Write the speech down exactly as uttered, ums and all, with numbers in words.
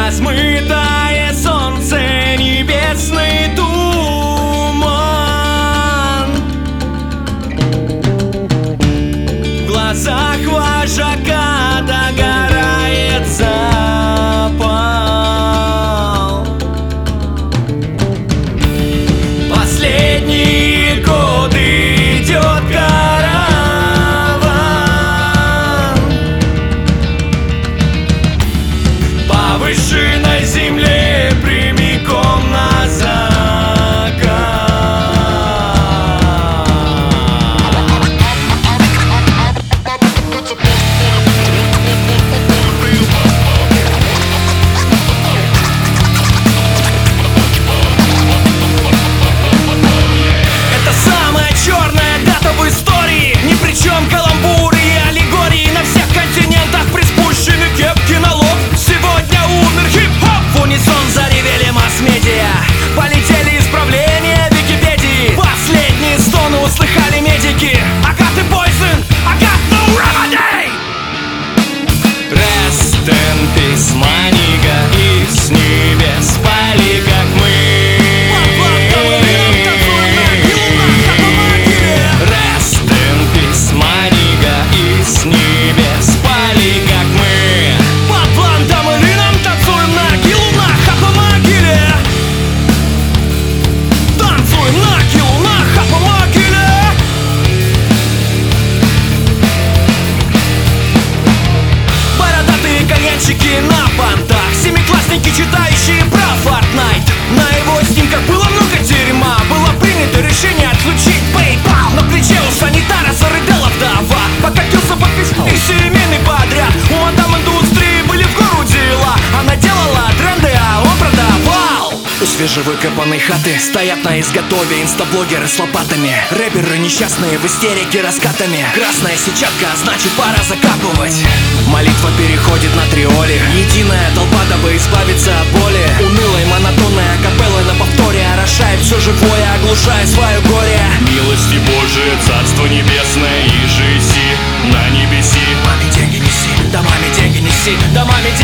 размытое солнце, небесный туман. В глазах вожака догорает запал. Последние годы идет караван по выжженной земле прямиком на закат. Это самая черная дата в истории. Ни при чем каламбуры и аллегории. На всех континентах приспущены кепки на лоб. Сегодня умер хип-хоп. В унисон заревели масс-медиа. Полетели исправления Википедии. Последние стоны услыхали медики. I got the poison, I got no remedy. Rest in peace, манига. И с небес пали, как мы. Rest in peace, манига. И с небес пали, как мы. Под плантом и лином танцуем на гилунах, а по могиле. Танцуем на гилунах, а по могиле. Бородатые кальянщики на понтах, семиклассники, читающие про Fortnite. На его снимках было много дерьма. Было принято решение отключить PayPal. На плече у санитара зарыдала вдова. Покатился по физику и семейный подряд. У мадам индустрии были в гору дела. Она делала тренды, а он продавал. У свежевыкопанной хаты стоят на изготове инстаблогеры с лопатами. Рэперы несчастные в истерике раскатами. Красная сетчатка, значит пора закапывать. Молитва переходит на триоли. Единая толпа, дабы избавиться от боли. Унылой монотонной акапеллы на повторе орошает все живое, оглушая свое горе. Милости Божие, Царство Небесное, и жизни на небеси. Домами деньги неси, домами деньги неси, домами деньги